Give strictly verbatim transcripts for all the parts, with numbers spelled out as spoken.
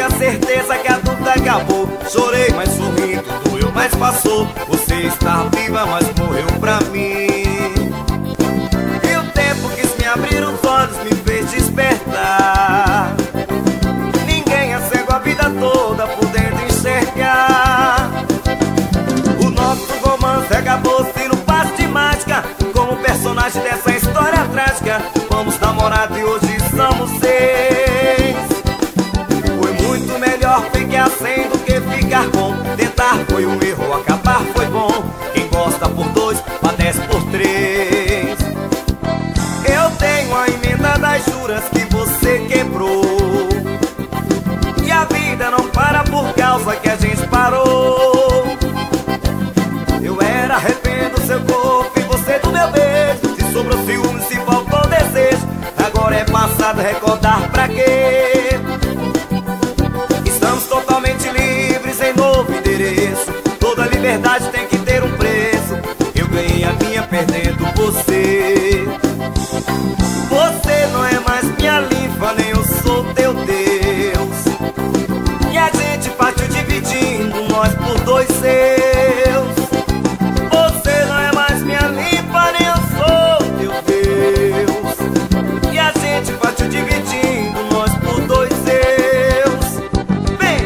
a certeza que a dúvida acabou. Chorei, mas sorrindo, doeu, mas passou. Você está viva, mas morreu pra mim. E o tempo quis me abrir os olhos, me fez despertar. Ninguém é cego a vida toda, podendo enxergar. O nosso romance acabou-se no passe de mágica, como personagem dessa história trágica. Fomos namorados e hoje somos seis. Foi muito melhor ficar sem do que ficar com. Tentar foi um erro, acabar foi bom. Quem gosta por dois, padece por três. Eu tenho a emenda das juras que você quebrou. E a vida não para por causa que a gente parou. Eu era refém do seu corpo e você do meu beijo. Se sobrou ciúme, se faltou desejo, agora é passado, recordar pra quê? Estamos totalmente livres em novo endereço. Toda liberdade tem que ter um preço. Eu ganhei a minha perdendo você. Você não é mais minha linfa, nem eu sou teu Deus. E a gente partiu dividindo nós por dois seus. Você não é mais minha linfa, nem eu sou teu Deus. E a gente partiu dividindo nós por dois seus. Vem!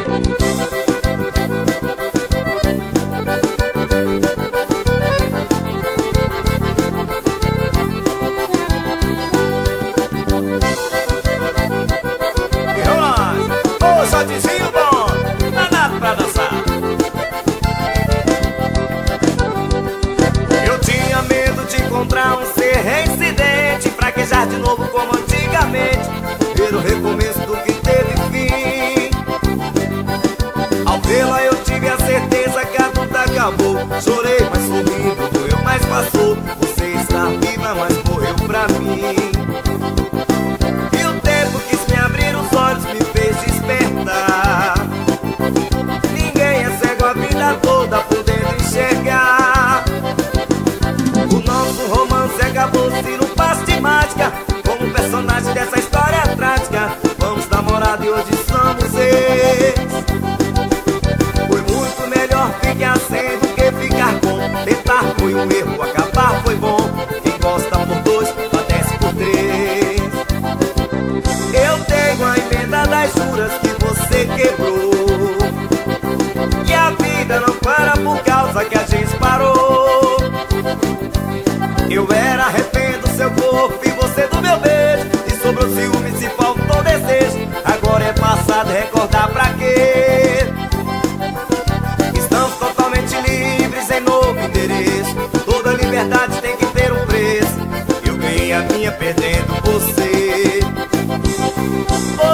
E vamos lá! Ô, shotzinho bom! Danado pra dançar! Eu tinha medo de encontrar um ser reincidente, fraquejar de novo como antigamente, ver o recomeço do que teve fim. Ao vê-la eu tive a certeza que a luta acabou. Chorei, mas sorrindo, doeu, mas passou. Você está viva, mas morreu pra mim. E o tempo quis me abrir os olhos, me fez despertar. Ninguém é cego a vida toda, podendo enxergar. O nosso romance acabou-se no passe de mágica, como personagem dessa história trágica. Vamos namorar e hoje somos ex. Foi muito melhor ficar sem do que ficar com. Tentar foi um erro, acabar foi bom. Quem gosta por dois, padece por três. Eu tenho a emenda das juras que você quebrou. E a vida não para por causa que a gente parou. Eu era refém do seu corpo e você do meu beijo. E sobrou ciúme, se faltou desejo, agora é passado, recordar pra quê? Estamos totalmente livres em novo endereço. Toda liberdade tem que ter um preço. Eu ganhei a minha perdendo você.